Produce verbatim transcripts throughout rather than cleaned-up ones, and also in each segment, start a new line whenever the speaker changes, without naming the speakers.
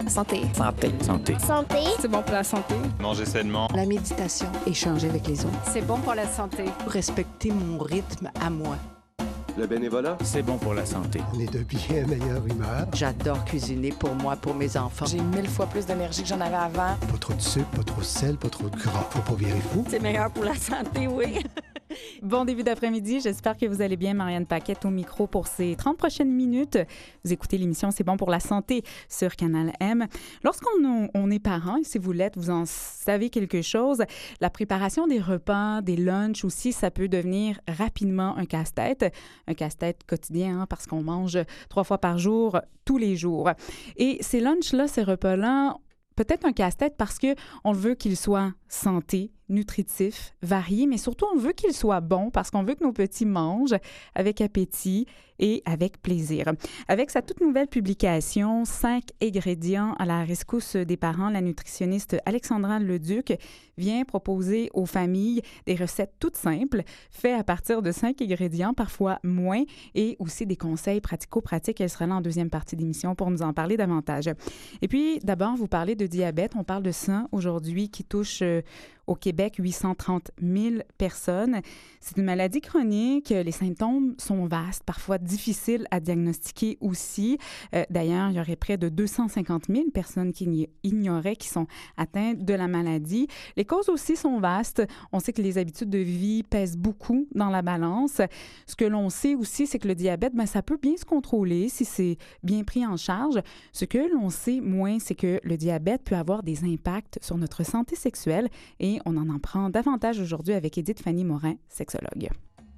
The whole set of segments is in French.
Santé.
Santé.
Santé.
Santé.
C'est bon pour la santé.
Manger sainement.
La méditation. Échanger avec les autres.
C'est bon pour la santé.
Respecter mon rythme à moi.
Le bénévolat,
c'est bon pour la santé.
On est de bien meilleure humeur.
J'adore cuisiner pour moi, pour mes enfants.
J'ai mille fois plus d'énergie que j'en avais avant.
Pas trop de sucre, pas trop de sel, pas trop de gras. Faut pas virer fou.
C'est meilleur pour la santé, oui.
Bon début d'après-midi, j'espère que vous allez bien. Marianne Paquette au micro pour ces trente prochaines minutes. Vous écoutez l'émission C'est bon pour la santé sur Canal M. Lorsqu'on on est parent, et si vous l'êtes, vous en savez quelque chose, la préparation des repas, des lunchs aussi, ça peut devenir rapidement un casse-tête. Un casse-tête quotidien, hein, parce qu'on mange trois fois par jour, tous les jours. Et ces lunchs-là, ces repas-là, peut-être un casse-tête parce qu'on veut qu'ils soient santé, nutritifs, variés, mais surtout on veut qu'ils soient bons parce qu'on veut que nos petits mangent avec appétit et avec plaisir. Avec sa toute nouvelle publication, cinq ingrédients à la rescousse des parents, la nutritionniste Alexandra Leduc vient proposer aux familles des recettes toutes simples, faites à partir de cinq ingrédients, parfois moins, et aussi des conseils pratico-pratiques. Elle sera là en deuxième partie d'émission pour nous en parler davantage. Et puis, d'abord, vous parlez de diabète. On parle de ça aujourd'hui qui touche euh, au Québec huit cent trente mille personnes. C'est une maladie chronique. Les symptômes sont vastes, parfois difficiles à diagnostiquer aussi. Euh, d'ailleurs, il y aurait près de deux cent cinquante mille personnes qui ignoraient qui sont atteintes de la maladie. Les causes aussi sont vastes. On sait que les habitudes de vie pèsent beaucoup dans la balance. Ce que l'on sait aussi, c'est que le diabète, ben, ça peut bien se contrôler si c'est bien pris en charge. Ce que l'on sait moins, c'est que le diabète peut avoir des impacts sur notre santé sexuelle et on en apprend davantage aujourd'hui avec Édith Fanny Morin, sexologue.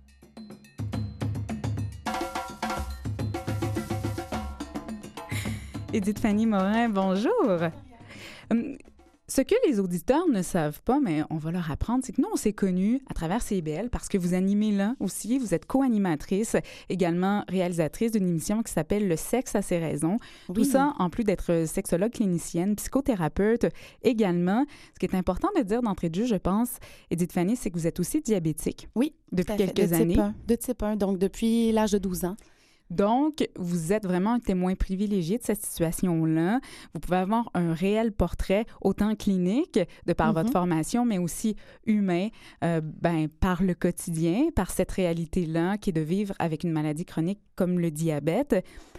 Édith Fanny Morin, bonjour. Hum, Ce que les auditeurs ne savent pas, mais on va leur apprendre, c'est que nous, on s'est connus à travers C B L parce que vous animez là aussi. Vous êtes co-animatrice, également réalisatrice d'une émission qui s'appelle « Le sexe a ses raisons ». Oui. Tout ça, en plus d'être sexologue clinicienne, psychothérapeute également. Ce qui est important de dire d'entrée de jeu, je pense, Édith Fanny, c'est que vous êtes aussi diabétique.
Oui,
depuis
quelques
de années.
Type un, de type un, donc depuis l'âge de douze ans.
Donc, vous êtes vraiment un témoin privilégié de cette situation-là. Vous pouvez avoir un réel portrait, autant clinique, de par mm-hmm. votre formation, mais aussi humain, euh, ben, par le quotidien, par cette réalité-là qui est de vivre avec une maladie chronique comme le diabète.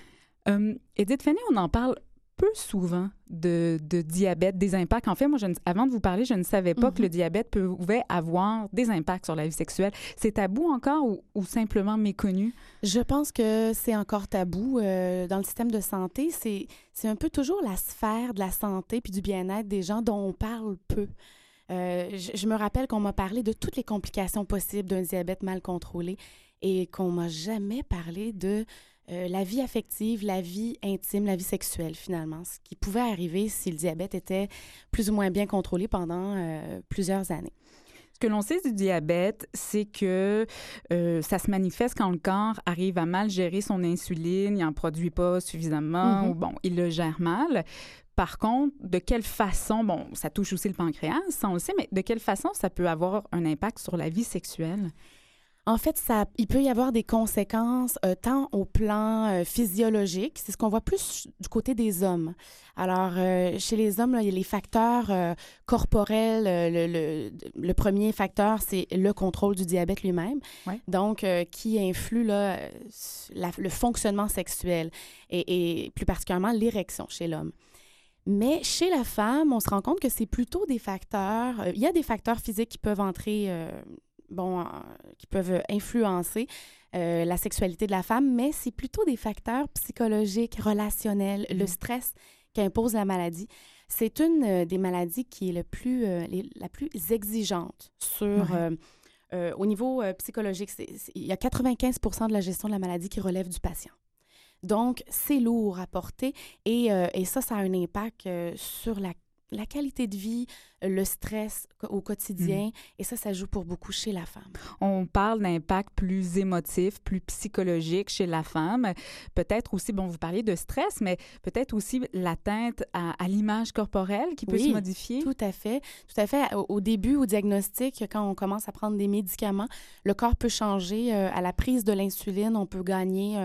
Euh, Édith Fanny, on en parle peu souvent de, de diabète, des impacts. En fait, moi, je ne, avant de vous parler, je ne savais pas mm-hmm. que le diabète pouvait avoir des impacts sur la vie sexuelle. C'est tabou encore ou, ou simplement méconnu?
Je pense que c'est encore tabou. Euh, dans le système de santé, c'est, c'est un peu toujours la sphère de la santé puis du bien-être des gens dont on parle peu. Euh, je, je me rappelle qu'on m'a parlé de toutes les complications possibles d'un diabète mal contrôlé et qu'on m'a jamais parlé de Euh, la vie affective, la vie intime, la vie sexuelle, finalement, ce qui pouvait arriver si le diabète était plus ou moins bien contrôlé pendant euh, plusieurs années.
Ce que l'on sait du diabète, c'est que euh, ça se manifeste quand le corps arrive à mal gérer son insuline, il n'en produit pas suffisamment, mm-hmm. ou bon, il le gère mal. Par contre, de quelle façon, bon, ça touche aussi le pancréas, ça on le sait, mais de quelle façon ça peut avoir un impact sur la vie sexuelle?
En fait, ça, il peut y avoir des conséquences euh, tant au plan euh, physiologique, c'est ce qu'on voit plus du côté des hommes. Alors, euh, chez les hommes, là, il y a les facteurs euh, corporels. Euh, le, le, le premier facteur, c'est le contrôle du diabète lui-même, ouais. donc euh, qui influe là, la, le fonctionnement sexuel et, et plus particulièrement l'érection chez l'homme. Mais chez la femme, on se rend compte que c'est plutôt des facteurs... Euh, il y a des facteurs physiques qui peuvent entrer... Euh, bon, euh, qui peuvent influencer euh, la sexualité de la femme, mais c'est plutôt des facteurs psychologiques, relationnels, mmh. le stress qu'impose la maladie. C'est une euh, des maladies qui est le plus, euh, les, la plus exigeante sur, ouais. euh, euh, au niveau euh, psychologique. C'est, c'est, il y a quatre-vingt-quinze pour cent de la gestion de la maladie qui relève du patient. Donc, c'est lourd à porter et, euh, et ça, ça a un impact euh, sur la la qualité de vie, le stress au quotidien, mmh. et ça, ça joue pour beaucoup chez la femme.
On parle d'impact plus émotif, plus psychologique chez la femme. Peut-être aussi, bon, vous parliez de stress, mais peut-être aussi l'atteinte à, à l'image corporelle qui peut
oui,
se modifier.
Tout à fait. Tout à fait. Au, au début, au diagnostic, quand on commence à prendre des médicaments, le corps peut changer. Euh, à la prise de l'insuline, on peut gagner... Euh,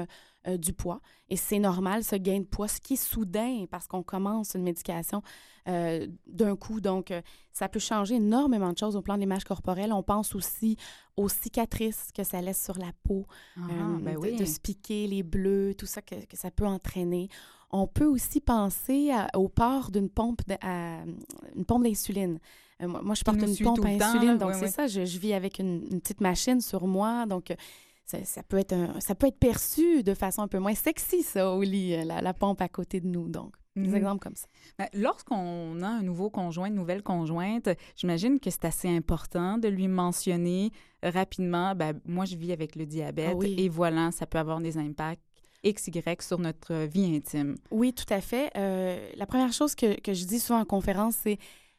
euh, du poids. Et c'est normal, ce gain de poids, ce qui est soudain parce qu'on commence une médication euh, d'un coup. Donc, euh, ça peut changer énormément de choses au plan de l'image corporelle. On pense aussi aux cicatrices que ça laisse sur la peau,
Ah,
euh,
ben
de,
oui.
de se piquer, les bleus, tout ça que, que ça peut entraîner. On peut aussi penser à- au port d'une pompe, de- à, une pompe d'insuline. Euh, moi, moi, je porte
nous
une
suit
pompe
tout
à
le temps,
insuline,
là.
donc
Ouais,
c'est
ouais.
ça, je, je vis avec une, une petite machine sur moi, donc euh, ça, ça peut être un- ça peut être perçu de façon un peu moins sexy, ça, au lit, euh, la, la pompe à côté de nous, donc des
Mhm.
exemples comme ça.
Ben, lorsqu'on a un nouveau conjoint, une nouvelle conjointe, j'imagine que c'est assez important de lui mentionner rapidement, ben, moi, je vis avec le diabète
Ah oui.
et voilà, ça peut avoir des impacts X Y sur notre vie intime.
Oui, tout à fait. Euh, la première chose que, que je dis souvent en conférence, c'est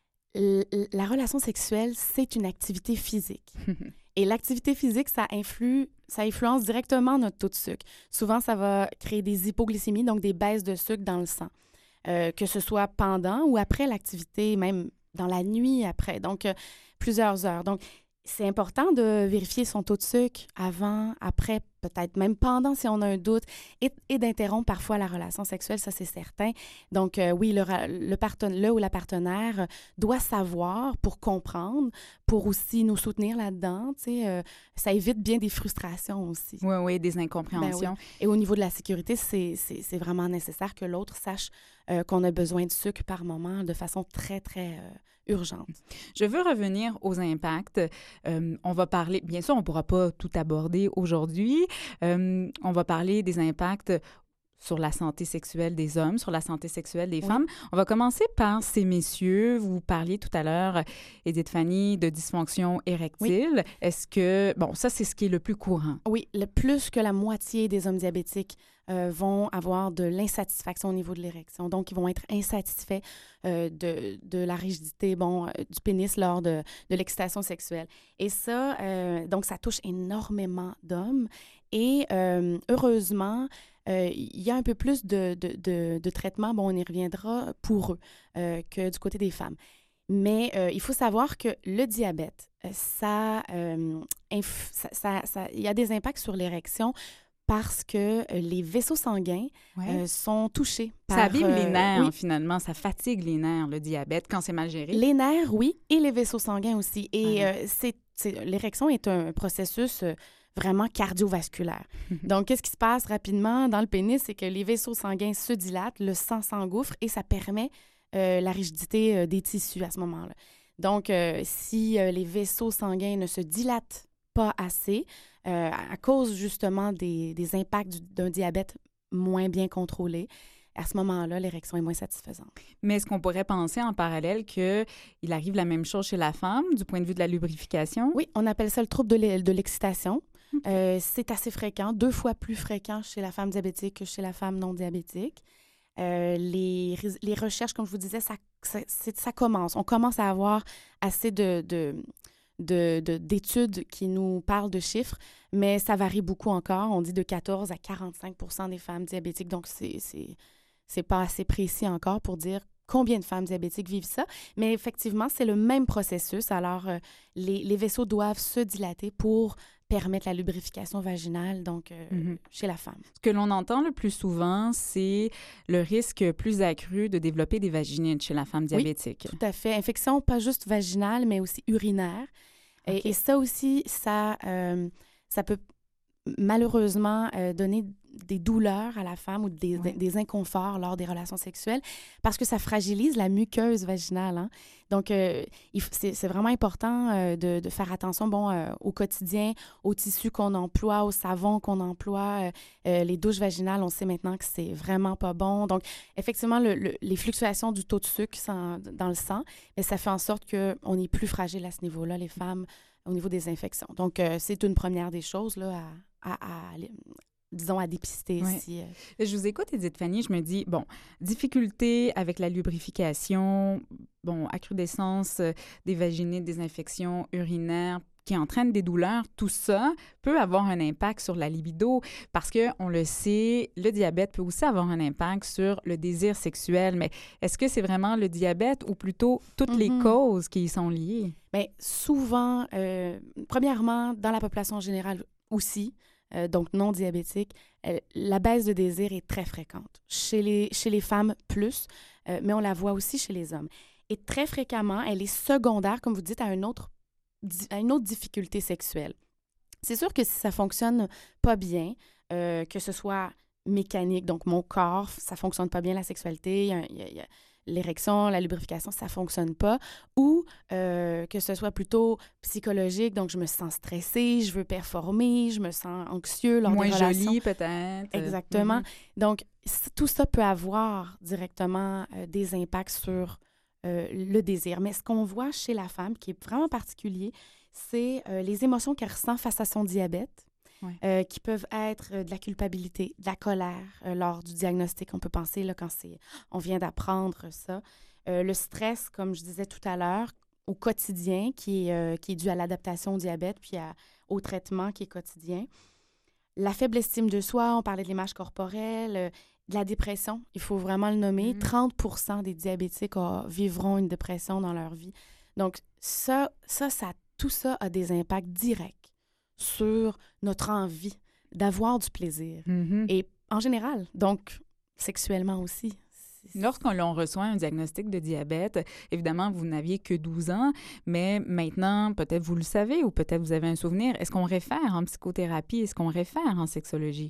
l- l- la relation sexuelle, c'est une activité physique. Et l'activité physique, ça influe, ça influence directement notre taux de sucre. Souvent, ça va créer des hypoglycémies, donc des baisses de sucre dans le sang, euh, que ce soit pendant ou après l'activité, même dans la nuit après, donc euh, plusieurs heures. Donc, c'est important de vérifier son taux de sucre avant, après, peut-être même pendant si on a un doute, et, et d'interrompre parfois la relation sexuelle, ça c'est certain. Donc euh, oui, le, ra- le, parten- le ou la partenaire euh, doit savoir pour comprendre, pour aussi nous soutenir là-dedans. Tu sais, euh, ça évite bien des frustrations aussi.
Oui, oui, des
Ben
incompréhensions.
oui. Et au niveau de la sécurité, c'est, c'est, c'est vraiment nécessaire que l'autre sache euh, qu'on a besoin de sucre par moment de façon très, très euh, urgente.
Je veux revenir aux impacts. Euh, on va parler, bien sûr, on ne pourra pas tout aborder aujourd'hui. Euh, on va parler des impacts sur la santé sexuelle des hommes, sur la santé sexuelle des
Oui.
femmes. On va commencer par ces messieurs. Vous parliez tout à l'heure, Edith Fanny, de dysfonction érectile. Est-ce que, bon, ça, c'est ce qui est le plus courant.
Oui, le plus que la moitié des hommes diabétiques euh, vont avoir de l'insatisfaction au niveau de l'érection. Donc, ils vont être insatisfaits euh, de, de la rigidité bon, euh, du pénis lors de, de l'excitation sexuelle. Et ça, euh, donc, ça touche énormément d'hommes. Et euh, heureusement, euh, il y a un peu plus de, de, de, de traitement, bon, on y reviendra, pour eux euh, que du côté des femmes. Mais euh, il faut savoir que le diabète, euh, ça, euh, inf- ça, ça, ça- il y a des impacts sur l'érection parce que euh, les vaisseaux sanguins
Ouais.
euh, sont touchés par...
Ça abîme les
euh,
nerfs,
oui,
finalement. Ça fatigue les nerfs, le diabète, quand c'est mal géré.
les nerfs, oui, et les vaisseaux sanguins aussi. Et
Ouais.
euh, c'est, c'est- l'érection est un processus euh, vraiment cardiovasculaire. Donc, qu'est-ce qui se passe rapidement dans le pénis? C'est que les vaisseaux sanguins se dilatent, le sang s'engouffre et ça permet euh, la rigidité euh, des tissus à ce moment-là. Donc, euh, si euh, les vaisseaux sanguins ne se dilatent pas assez, euh, à cause justement des, des impacts du- d'un diabète moins bien contrôlé, à ce moment-là, l'érection est moins satisfaisante.
Mais est-ce qu'on pourrait penser en parallèle qu'il arrive la même chose chez la femme, du point de vue de la lubrification?
Oui, on appelle ça le trouble de l'e- de l'excitation.
OK.
Euh, c'est assez fréquent, deux fois plus fréquent chez la femme diabétique que chez la femme non diabétique. Euh, les, rés- les recherches, comme je vous disais, ça, ça, c'est- ça commence. On commence à avoir assez de, de, de- de- d'études qui nous parlent de chiffres, mais ça varie beaucoup encore. On dit de quatorze à quarante-cinq pour cent des femmes diabétiques, donc c'est, c'est, c'est pas assez précis encore pour dire combien de femmes diabétiques vivent ça. Mais effectivement, c'est le même processus. Alors, euh, les, les vaisseaux doivent se dilater pour permettre la lubrification vaginale, donc euh,
Mhm.
chez la femme.
Ce que l'on entend le plus souvent, c'est le risque plus accru de développer des vaginites chez la femme diabétique.
Tout à fait. Infection, pas juste vaginale, mais aussi urinaire. Et-
OK.
Et, ça aussi, ça, euh, ça peut malheureusement euh, donner des douleurs à la femme ou des,
Ouais.
des inconforts lors des relations sexuelles parce que ça fragilise la muqueuse vaginale. Hein. Donc, euh, il f- c'est, c'est vraiment important euh, de, de faire attention bon, euh, au quotidien, aux tissus qu'on emploie, au savon qu'on emploie. Euh, euh, les douches vaginales, on sait maintenant que c'est vraiment pas bon. Donc, effectivement, le- le- les fluctuations du taux de sucre sans- dans le sang, mais ça fait en sorte qu'on est plus fragile à ce niveau-là, les femmes, au niveau des infections. Donc, euh, c'est une première des choses là, à, à, à aller- disons, à dépister
Ouais.
si... euh,
Je vous écoute, Edith Fanny, je me dis, bon, difficulté avec la lubrification, bon, accrudescence euh, des vaginites, des infections urinaires qui entraînent des douleurs, tout ça peut avoir un impact sur la libido parce que, on le sait, le diabète peut aussi avoir un impact sur le désir sexuel. Mais est-ce que c'est vraiment le diabète ou plutôt toutes les
Mhm.
causes qui y sont liées?
Bien, souvent, euh, premièrement, dans la population générale aussi, euh, donc non diabétique, euh, la baisse de désir est très fréquente. Chez les, chez les femmes, plus, euh, mais on la voit aussi chez les hommes. Et très fréquemment, elle est secondaire, comme vous dites, à une autre, à une autre difficulté sexuelle. C'est sûr que si ça fonctionne pas bien, euh, que ce soit mécanique, donc mon corps, ça fonctionne pas bien, la sexualité, il y a, il y a, il y a l'érection, la lubrification, ça fonctionne pas, ou euh, que ce soit plutôt psychologique, donc je me sens stressée, je veux performer, je me sens anxieux lors
Moins
des relations.
jolie, peut-être.
Exactement.
Mm-hmm.
Donc, c- tout ça peut avoir directement euh, des impacts sur euh, le désir. Mais ce qu'on voit chez la femme, qui est vraiment particulier, c'est euh, les émotions qu'elle ressent face à son diabète,
Ouais.
euh, qui peuvent être euh, de la culpabilité, de la colère euh, lors du diagnostic. On peut penser, là, quand c'est, on vient d'apprendre ça. Euh, le stress, comme je disais tout à l'heure, au quotidien, qui est, euh, qui est dû à l'adaptation au diabète, puis à, au traitement qui est quotidien. La faible estime de soi, on parlait de l'image corporelle, euh, de la dépression, il faut vraiment le nommer.
Mm.
trente pour cent des diabétiques oh, vivront une dépression dans leur vie. Donc, ça, ça, ça, tout ça a des impacts directs sur notre envie d'avoir du plaisir.
Mm-hmm.
Et en général, donc sexuellement aussi.
Lorsqu'on l'on reçoit un diagnostic de diabète, évidemment, vous n'aviez que douze ans, mais maintenant, peut-être vous le savez ou peut-être vous avez un souvenir. Est-ce qu'on réfère en psychothérapie? Est-ce qu'on réfère en sexologie?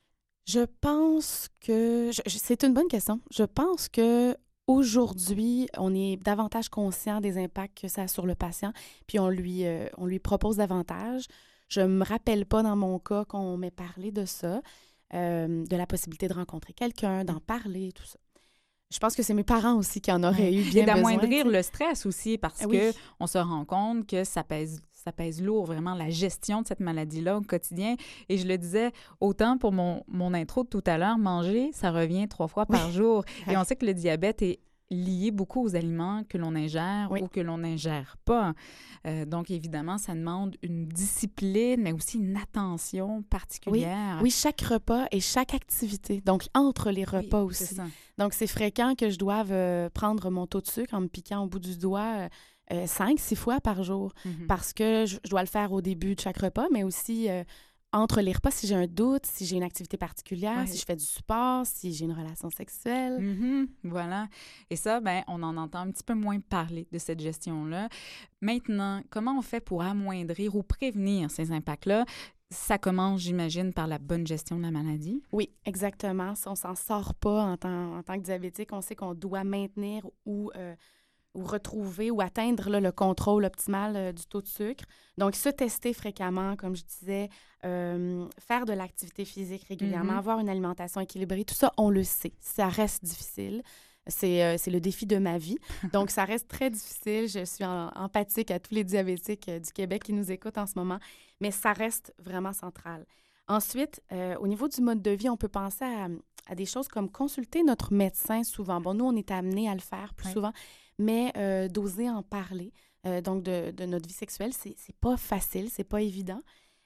Je pense que... Je, je, c'est une bonne question. Je pense que aujourd'hui, on est davantage conscient des impacts que ça a sur le patient, puis on lui, euh, on lui propose davantage. Je ne me rappelle pas dans mon cas qu'on m'ait parlé de ça, euh, de la possibilité de rencontrer quelqu'un, d'en parler, tout ça. Je pense que c'est mes parents aussi qui en auraient eu bien
Et d'amoindrir
besoin,
le stress aussi, parce
oui.
que on se rend compte que ça pèse, ça pèse lourd, vraiment, la gestion de cette maladie-là au quotidien. Et je le disais, autant pour mon, mon intro de tout à l'heure, manger, ça revient trois fois par
oui.
jour. Et on sait que le diabète est lié beaucoup aux aliments que l'on ingère
oui.
ou que l'on n'ingère pas. Euh, donc, évidemment, ça demande une discipline, mais aussi une attention particulière.
Oui, oui, chaque repas et chaque activité. Donc, entre les repas
oui,
aussi.
C'est ça.
Donc, c'est fréquent que je doive euh, prendre mon taux de sucre en me piquant au bout du doigt euh, cinq, six fois par jour.
Mm-hmm.
Parce que je, je dois le faire au début de chaque repas, mais aussi... Euh, entre les repas, si j'ai un doute, si j'ai une activité particulière,
ouais.
si je fais du sport, si j'ai une relation sexuelle.
Mm-hmm, voilà. Et ça, ben, on en entend un petit peu moins parler de cette gestion-là. Maintenant, comment on fait pour amoindrir ou prévenir ces impacts-là? Ça commence, j'imagine, par la bonne gestion de la maladie.
Oui, exactement. Si on s'en sort pas en tant, en tant que diabétique, on sait qu'on doit maintenir ou... Euh, ou retrouver ou atteindre là, le contrôle optimal euh, du taux de sucre. Donc, se tester fréquemment, comme je disais, euh, faire de l'activité physique régulièrement,
Mm-hmm.
avoir une alimentation équilibrée, tout ça, on le sait. Ça reste difficile. C'est, euh, c'est le défi de ma vie. Donc, ça reste très difficile. Je suis en, empathique à tous les diabétiques euh, du Québec qui nous écoutent en ce moment, mais ça reste vraiment central. Ensuite, euh, au niveau du mode de vie, on peut penser à, à des choses comme consulter notre médecin souvent. Bon, nous, on est amenés à le faire plus
oui.
souvent, mais euh, d'oser en parler, euh, donc de, de notre vie sexuelle, c'est, c'est pas facile, c'est pas évident.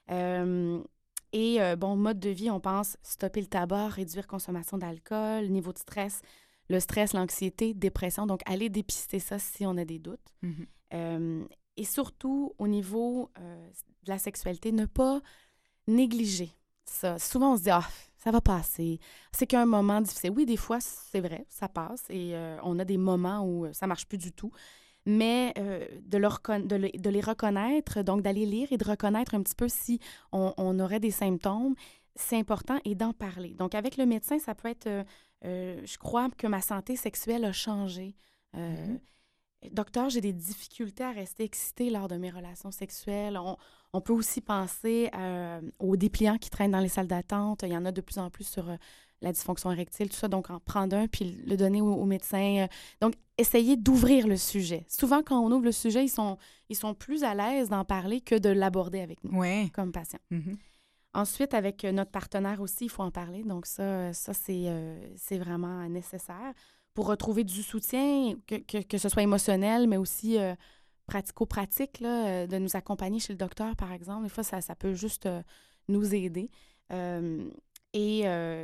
Euh, et euh, bon, mode de vie, on pense stopper le tabac, réduire consommation d'alcool, niveau de stress, le stress, l'anxiété, dépression. Donc, aller dépister ça si on a des doutes.
Mm-hmm.
Euh, et surtout, au niveau euh, de la sexualité, ne pas négliger ça. Souvent, on se dit « Ah, ça va passer. C'est qu'un moment difficile. » Oui, des fois, c'est vrai, ça passe. Et euh, on a des moments où ça ne marche plus du tout. Mais euh, de, le reconna- de, le, de les reconnaître, donc d'aller lire et de reconnaître un petit peu si on, on aurait des symptômes, c'est important et d'en parler. Donc, avec le médecin, ça peut être... Euh, euh, je crois que ma santé sexuelle a changé. Euh,
Mm-hmm.
Docteur, j'ai des difficultés à rester excitée lors de mes relations sexuelles. On, on peut aussi penser euh, aux dépliants qui traînent dans les salles d'attente. Il y en a de plus en plus sur euh, la dysfonction érectile, tout ça. Donc, en prendre un puis le donner au, au médecin. Donc, essayez d'ouvrir le sujet. Souvent, quand on ouvre le sujet, ils sont, ils sont plus à l'aise d'en parler que de l'aborder avec nous,
oui.
comme patient.
Mm-hmm.
Ensuite, avec notre partenaire aussi, il faut en parler. Donc, ça, ça c'est, euh, c'est vraiment nécessaire pour retrouver du soutien, que, que, que ce soit émotionnel, mais aussi euh, pratico-pratique, là, euh, de nous accompagner chez le docteur, par exemple. Des fois, ça, ça peut juste euh, nous aider. Euh, et euh,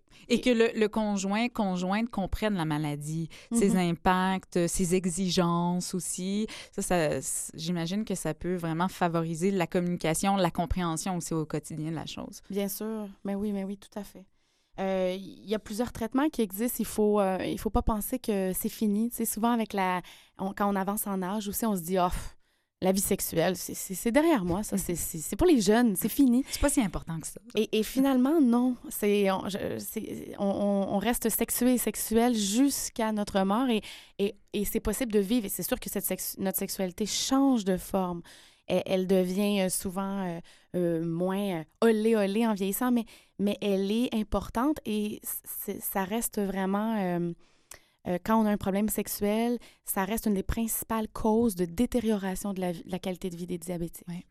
Et que le, le conjoint, conjointe comprenne la maladie, mm-hmm. ses impacts, ses exigences aussi. Ça, ça, j'imagine que ça peut vraiment favoriser la communication, la compréhension aussi au quotidien de la chose.
Bien sûr. Mais oui, mais oui, tout à fait. Il euh, y a plusieurs traitements qui existent. Il faut, euh, il faut pas penser que c'est fini. Tu sais, souvent, avec la, on, quand on avance en âge aussi, on se dit « Oh, la vie sexuelle, c'est, c'est, c'est derrière moi, ça. C'est, c'est, c'est pour les jeunes, c'est fini. »
C'est pas si important que ça.
Et, et finalement, non. C'est, on, je, c'est, on, on reste sexué et sexuel jusqu'à notre mort et, et, et c'est possible de vivre. Et c'est sûr que cette sex, notre sexualité change de forme. Elle, elle devient souvent euh, euh, moins olé olé en vieillissant, mais, mais elle est importante et c'est, ça reste vraiment... Euh, Euh, quand on a un problème sexuel, ça reste une des principales causes de détérioration de la, de la qualité de vie des diabétiques.
Oui.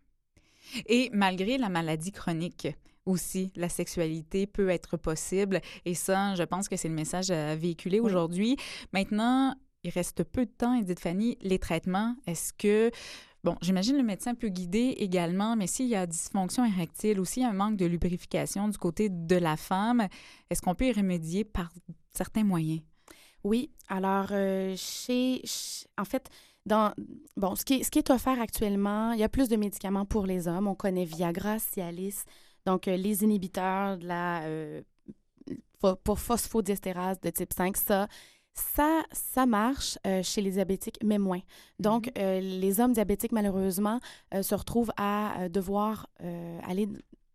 Et malgré la maladie chronique aussi, la sexualité peut être possible. Et ça, je pense que c'est le message à véhiculer oui. aujourd'hui. Maintenant, il reste peu de temps, Edith Fanny. Les traitements, est-ce que... Bon, j'imagine le médecin peut guider également, mais s'il y a dysfonction érectile ou s'il y a un manque de lubrification du côté de la femme, est-ce qu'on peut y remédier par certains moyens?
Oui, alors euh, chez, chez, en fait, dans, bon, ce qui, est, ce qui est offert actuellement, il y a plus de médicaments pour les hommes. On connaît Viagra, Cialis, donc euh, les inhibiteurs de la, euh, pour phosphodiesterase de type cinq, ça, ça, ça marche euh, chez les diabétiques, mais moins. Donc, mm-hmm. euh, les hommes diabétiques, malheureusement, euh, se retrouvent à euh, devoir euh, aller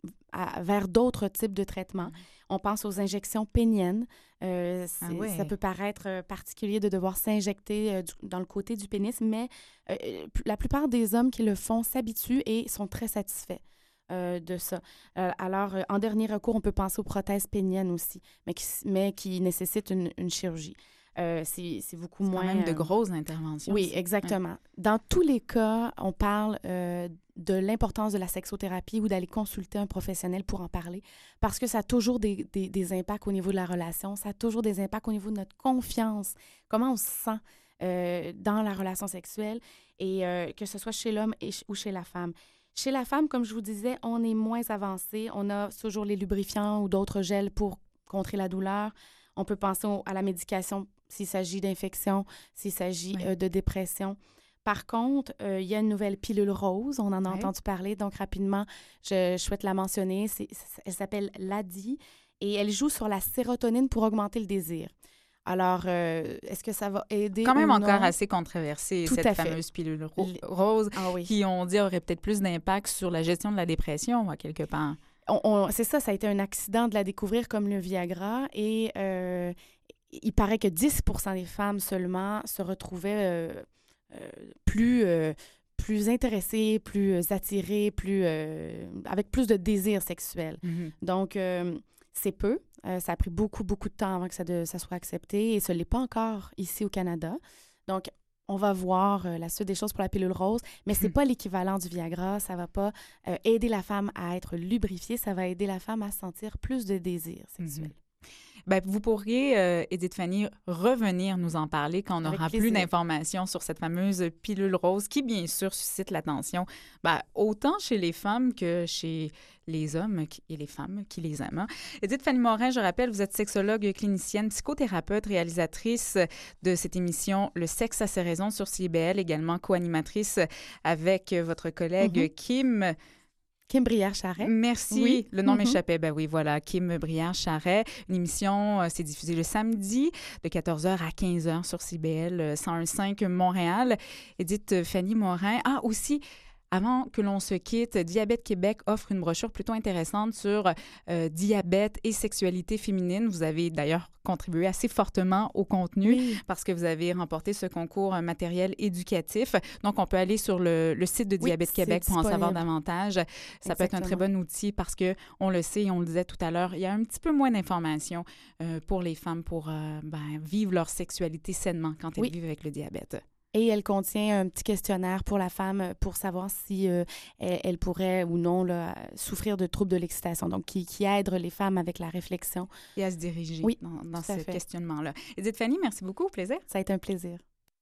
à, vers d'autres types de traitements. Mm-hmm. On pense aux injections péniennes. Euh, ah oui. Ça peut paraître euh, particulier de devoir s'injecter euh, du, dans le côté du pénis, mais euh, la plupart des hommes qui le font s'habituent et sont très satisfaits euh, de ça. Euh, alors, euh, en dernier recours, on peut penser aux prothèses péniennes aussi, mais qui, mais qui nécessitent une, une chirurgie. Euh, c'est, c'est beaucoup
c'est
moins...
quand même de
euh,
grosses interventions.
Oui, exactement. Ouais. Dans tous les cas, on parle euh, de l'importance de la sexothérapie ou d'aller consulter un professionnel pour en parler parce que ça a toujours des, des, des impacts au niveau de la relation, ça a toujours des impacts au niveau de notre confiance, comment on se sent euh, dans la relation sexuelle et euh, que ce soit chez l'homme et, ou chez la femme. Chez la femme, comme je vous disais, on est moins avancé. On a toujours les lubrifiants ou d'autres gels pour contrer la douleur. On peut penser au, à la médication s'il s'agit d'infection, s'il s'agit oui. euh, de dépression. Par contre, euh, il y a une nouvelle pilule rose. On en a oui. entendu parler. Donc, rapidement, je, je souhaite la mentionner. C'est, elle s'appelle l'A D I et elle joue sur la sérotonine pour augmenter le désir. Alors, euh, est-ce que ça va aider
Quand même
ou
encore
non?
assez controversée,
Tout
cette fameuse pilule ro- rose
ah, oui.
qui, on dit, aurait peut-être plus d'impact sur la gestion de la dépression, à quelque part.
On, on, c'est ça, ça a été un accident de la découvrir comme le Viagra et euh, il paraît que dix pour cent des femmes seulement se retrouvaient euh, euh, plus, euh, plus intéressées, plus attirées, plus, euh, avec plus de désir sexuel. Mm-hmm. Donc, euh, c'est peu. Euh, ça a pris beaucoup, beaucoup de temps avant que ça, de, ça soit accepté et ce ne l'est pas encore ici au Canada. Donc, on va voir euh, la suite des choses pour la pilule rose, mais ce n'est pas l'équivalent du Viagra. Ça ne va pas euh, aider la femme à être lubrifiée, ça va aider la femme à sentir plus de désir sexuel. Mm-hmm.
Bien, vous pourriez, euh, Edith Fanny, revenir nous en parler quand on aura plus d'informations sur cette fameuse pilule rose qui, bien sûr, suscite l'attention, bien, autant chez les femmes que chez les hommes qui, et les femmes qui les aiment. Hein. Edith Fanny Morin, je rappelle, vous êtes sexologue clinicienne, psychothérapeute, réalisatrice de cette émission Le sexe a ses raisons sur C I B L, également co-animatrice avec votre collègue mm-hmm. Kim...
Kim Brière-Charret.
Merci.
Oui.
Le nom
mm-hmm.
m'échappait. Ben oui, voilà, Kim Brière-Charret. Une émission, euh, c'est diffusée le samedi de quatorze heures à quinze heures sur C I B L cent un virgule cinq Montréal. Edith Fanny Morin. Ah, aussi... Avant que l'on se quitte, Diabète Québec offre une brochure plutôt intéressante sur euh, diabète et sexualité féminine. Vous avez d'ailleurs contribué assez fortement au contenu oui. parce que vous avez remporté ce concours matériel éducatif. Donc, on peut aller sur le, le site de oui, Diabète Québec pour disponible. En savoir davantage. Ça Exactement. Peut être un très bon outil parce qu'on le sait et on le disait tout à l'heure, il y a un petit peu moins d'informations euh, pour les femmes pour euh, ben, vivre leur sexualité sainement quand elles oui. vivent avec le diabète.
Et elle contient un petit questionnaire pour la femme pour savoir si euh, elle, elle pourrait ou non là, souffrir de troubles de l'excitation, donc qui, qui aide les femmes avec la réflexion.
Et à se diriger
oui,
dans, dans ce
fait.
questionnement-là. Edith Fanny, merci beaucoup. Au plaisir.
Ça a été un plaisir.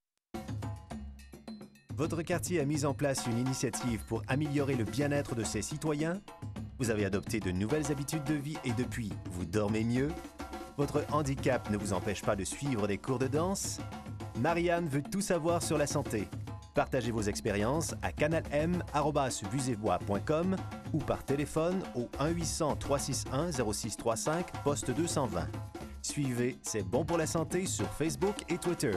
Votre quartier a mis en place une initiative pour améliorer le bien-être de ses citoyens? Vous avez adopté de nouvelles habitudes de vie et depuis, vous dormez mieux? Votre handicap ne vous empêche pas de suivre des cours de danse? Marianne veut tout savoir sur la santé. Partagez vos expériences à canalm arobase vusevoix point com ou par téléphone au un huit cents, trois six un, zéro six trois cinq, poste deux cent vingt. Suivez C'est bon pour la santé sur Facebook et Twitter.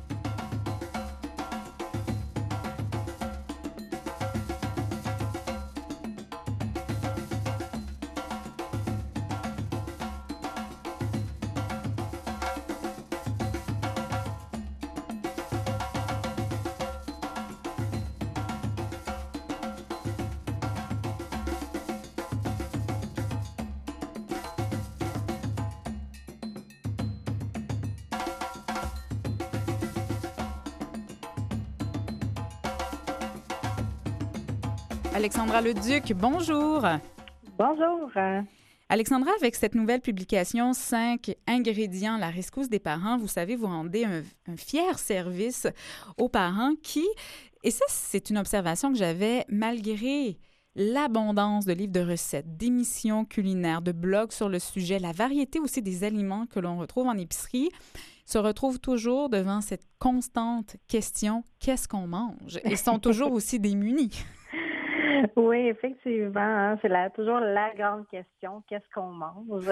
Alexandra Leduc, bonjour.
Bonjour.
Alexandra, avec cette nouvelle publication, cinq ingrédients, la rescousse des parents, vous savez, vous rendez un, un fier service aux parents qui, et ça, c'est une observation que j'avais, malgré l'abondance de livres de recettes, d'émissions culinaires, de blogs sur le sujet, la variété aussi des aliments que l'on retrouve en épicerie, se retrouvent toujours devant cette constante question « qu'est-ce qu'on mange ?» et sont toujours aussi démunis.
Oui, effectivement, hein, c'est la, toujours la grande question, qu'est-ce qu'on mange?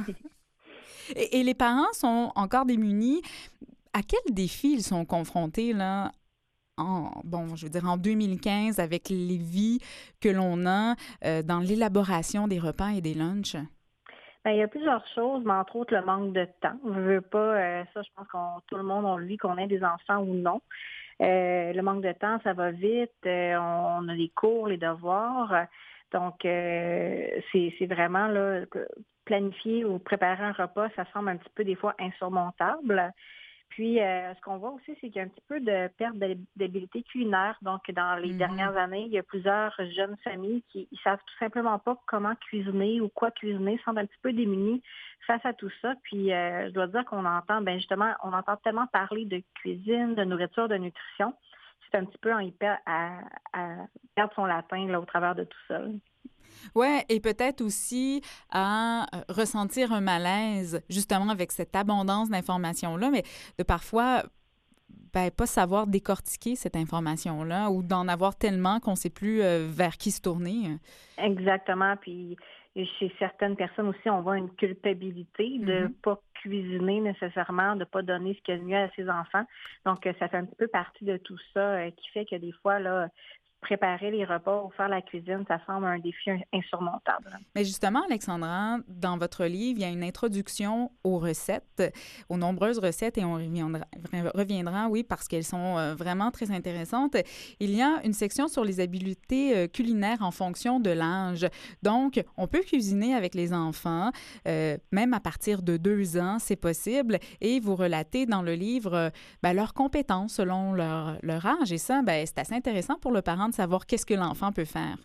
et, et les parents sont encore démunis. À quels défis ils sont confrontés là, en, bon, je veux dire, en deux mille quinze, avec les vies que l'on a euh, dans l'élaboration des repas et des lunchs?
Bien, il y a plusieurs choses, mais entre autres le manque de temps. Je veux pas, euh, ça, je pense qu'on tout le monde, on le vit, qu'on ait des enfants ou non. Euh, le manque de temps, ça va vite. Euh, on a les cours, les devoirs. Donc, euh, c'est, c'est vraiment là, planifier ou préparer un repas, ça semble un petit peu des fois insurmontable. Puis, euh, ce qu'on voit aussi, c'est qu'il y a un petit peu de perte d'habileté culinaire. Donc, dans les mm-hmm. dernières années, il y a plusieurs jeunes familles qui ne savent tout simplement pas comment cuisiner ou quoi cuisiner, sont un petit peu démunis face à tout ça. Puis, euh, je dois dire qu'on entend, ben justement, on entend tellement parler de cuisine, de nourriture, de nutrition. C'est un petit peu, on y perd à, à perdre son latin là, au travers de tout ça.
Oui, et peut-être aussi à ressentir un malaise, justement, avec cette abondance d'informations-là, mais de parfois, ben, pas savoir décortiquer cette information-là ou d'en avoir tellement qu'on ne sait plus euh, vers qui se tourner.
Exactement. Puis, chez certaines personnes aussi, on voit une culpabilité de ne mm-hmm. pas cuisiner nécessairement, de ne pas donner ce qu'il y a de mieux à ses enfants. Donc, ça fait un petit peu partie de tout ça euh, qui fait que des fois, là, préparer les repas ou faire la cuisine, ça semble un défi insurmontable.
Mais justement, Alexandra, dans votre livre, il y a une introduction aux recettes, aux nombreuses recettes, et on reviendra, reviendra oui, parce qu'elles sont vraiment très intéressantes. Il y a une section sur les habiletés culinaires en fonction de l'âge. Donc, on peut cuisiner avec les enfants, euh, même à partir de deux ans, c'est possible, et vous relatez dans le livre ben, leurs compétences selon leur, leur âge. Et ça, ben, c'est assez intéressant pour le parent de savoir qu'est-ce que l'enfant peut faire.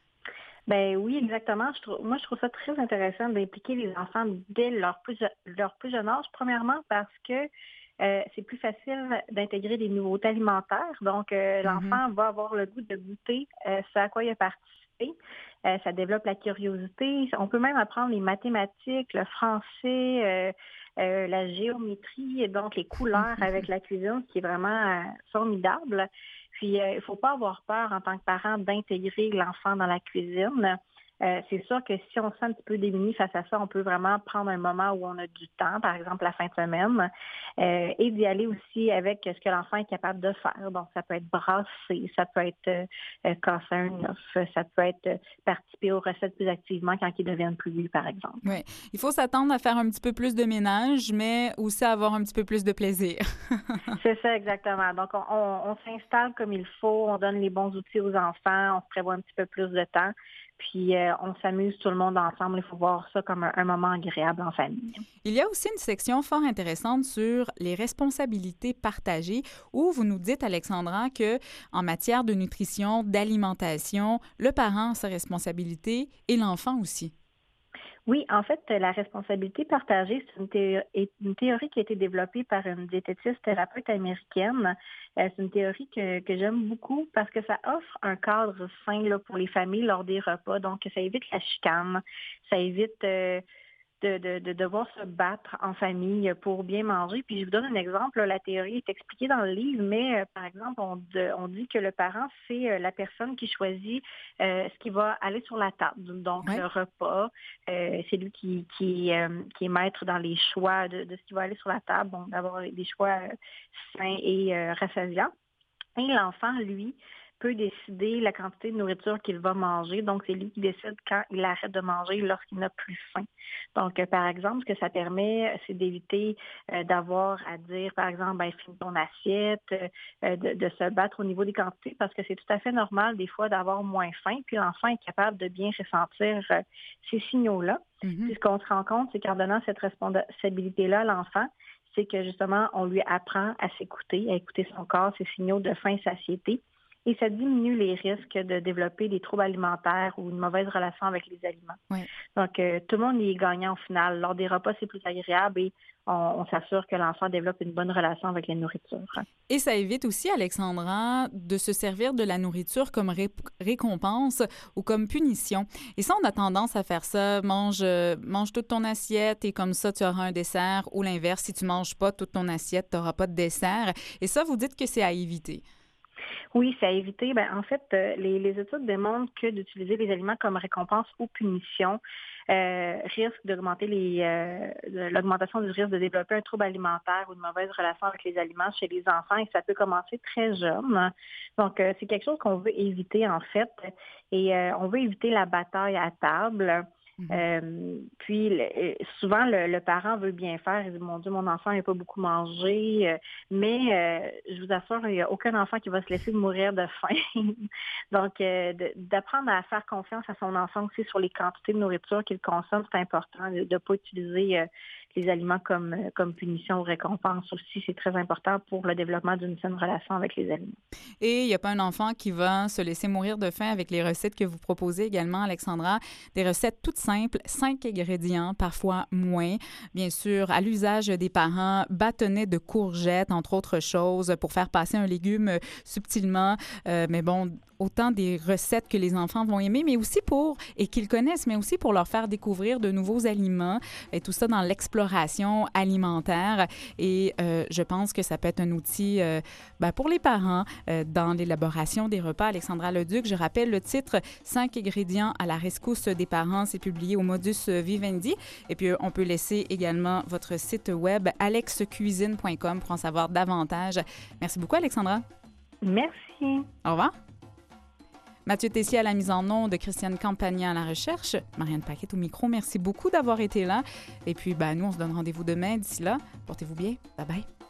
Ben oui, exactement. Je trouve, moi, je trouve ça très intéressant d'impliquer les enfants dès leur plus, leur plus jeune âge. Premièrement, parce que euh, c'est plus facile d'intégrer des nouveautés alimentaires. Donc, euh, mm-hmm. l'enfant va avoir le goût de goûter euh, ce à quoi il a participé. Euh, ça développe la curiosité. On peut même apprendre les mathématiques, le français, euh, euh, la géométrie, et donc les couleurs mm-hmm. avec la cuisine, ce qui est vraiment euh, formidable. Puis, euh, il ne faut pas avoir peur en tant que parent d'intégrer l'enfant dans la cuisine. Euh, c'est sûr que si on se sent un petit peu démuni face à ça, on peut vraiment prendre un moment où on a du temps, par exemple la fin de semaine, euh, et d'y aller aussi avec ce que l'enfant est capable de faire. Donc, ça peut être brasser, ça peut être euh, casser un œuf, ça peut être euh, participer aux recettes plus activement quand ils deviennent plus vieux, par exemple.
Oui, il faut s'attendre à faire un petit peu plus de ménage, mais aussi à avoir un petit peu plus de plaisir.
C'est ça, exactement. Donc, on, on, on s'installe comme il faut, on donne les bons outils aux enfants, on se prévoit un petit peu plus de temps. Puis, euh, on s'amuse tout le monde ensemble. Il faut voir ça comme un, un moment agréable en famille.
Il y a aussi une section fort intéressante sur les responsabilités partagées où vous nous dites, Alexandra, que en matière de nutrition, d'alimentation, le parent a sa responsabilité et l'enfant aussi.
Oui, en fait, la responsabilité partagée, c'est une, théorie, une théorie qui a été développée par une diététiste thérapeute américaine. Euh, c'est une théorie que, que j'aime beaucoup parce que ça offre un cadre sain là, pour les familles lors des repas. Donc, ça évite la chicane, ça évite euh, de, de, de devoir se battre en famille pour bien manger. Puis je vous donne un exemple, là, la théorie est expliquée dans le livre, mais euh, par exemple, on, de, on dit que le parent, c'est euh, la personne qui choisit euh, ce qui va aller sur la table. Donc, ouais. le repas, euh, c'est lui qui, qui, euh, qui est maître dans les choix de, de ce qui va aller sur la table, bon, d'avoir des choix euh, sains et euh, rassasiants. Et l'enfant, lui, peut décider la quantité de nourriture qu'il va manger. Donc, c'est lui qui décide quand il arrête de manger lorsqu'il n'a plus faim. Donc, euh, par exemple, ce que ça permet, c'est d'éviter euh, d'avoir à dire, par exemple, ben, finis ton assiette, euh, de, de se battre au niveau des quantités, parce que c'est tout à fait normal, des fois, d'avoir moins faim. Puis, l'enfant est capable de bien ressentir euh, ces signaux-là. Mm-hmm. Puis, ce qu'on se rend compte, c'est qu'en donnant cette responsabilité-là à l'enfant, c'est que, justement, on lui apprend à s'écouter, à écouter son corps, ses signaux de faim et satiété. Et ça diminue les risques de développer des troubles alimentaires ou une mauvaise relation avec les aliments. Oui. Donc, euh, tout le monde y est gagnant au final. Lors des repas, c'est plus agréable et on, on s'assure que l'enfant développe une bonne relation avec la nourriture.
Et ça évite aussi, Alexandra, de se servir de la nourriture comme ré- récompense ou comme punition. Et ça, on a tendance à faire ça. Mange, euh, mange toute ton assiette et comme ça, tu auras un dessert. Ou l'inverse, si tu ne manges pas toute ton assiette, tu n'auras pas de dessert. Et ça, vous dites que c'est à éviter.
Oui, c'est à éviter. Ben, en fait, euh, les, les études démontrent que d'utiliser les aliments comme récompense ou punition euh, risque d'augmenter les, euh, l'augmentation du risque de développer un trouble alimentaire ou une mauvaise relation avec les aliments chez les enfants et ça peut commencer très jeune. Donc, euh, c'est quelque chose qu'on veut éviter en fait et euh, on veut éviter la bataille à table. Mm-hmm. Euh, puis le, souvent le, le parent veut bien faire, il dit mon Dieu, mon enfant n'a pas beaucoup mangé, euh, mais euh, je vous assure, il n'y a aucun enfant qui va se laisser mourir de faim. Donc euh, de, d'apprendre à faire confiance à son enfant aussi sur les quantités de nourriture qu'il consomme, c'est important de ne pas utiliser euh, les aliments comme, comme punition ou récompense aussi, c'est très important pour le développement d'une saine relation avec les aliments.
Et il n'y a pas un enfant qui va se laisser mourir de faim avec les recettes que vous proposez également, Alexandra. Des recettes toutes simples, cinq ingrédients, parfois moins. Bien sûr, à l'usage des parents, bâtonnets de courgettes, entre autres choses, pour faire passer un légume subtilement. Euh, mais bon, autant des recettes que les enfants vont aimer, mais aussi pour, et qu'ils connaissent, mais aussi pour leur faire découvrir de nouveaux aliments et tout ça dans l'exploration alimentaire. Et euh, je pense que ça peut être un outil euh, ben pour les parents euh, dans l'élaboration des repas. Alexandra Leduc, je rappelle le titre « Cinq ingrédients à la rescousse des parents ». C'est publié au Modus Vivendi. Et puis, on peut laisser également votre site web alex cuisine point com pour en savoir davantage. Merci beaucoup, Alexandra.
Merci.
Au revoir. Mathieu Tessier à la mise en onde, Christiane Campagna à la recherche, Marianne Paquette au micro. Merci beaucoup d'avoir été là. Et puis, ben, nous, on se donne rendez-vous demain. D'ici là, portez-vous bien. Bye bye.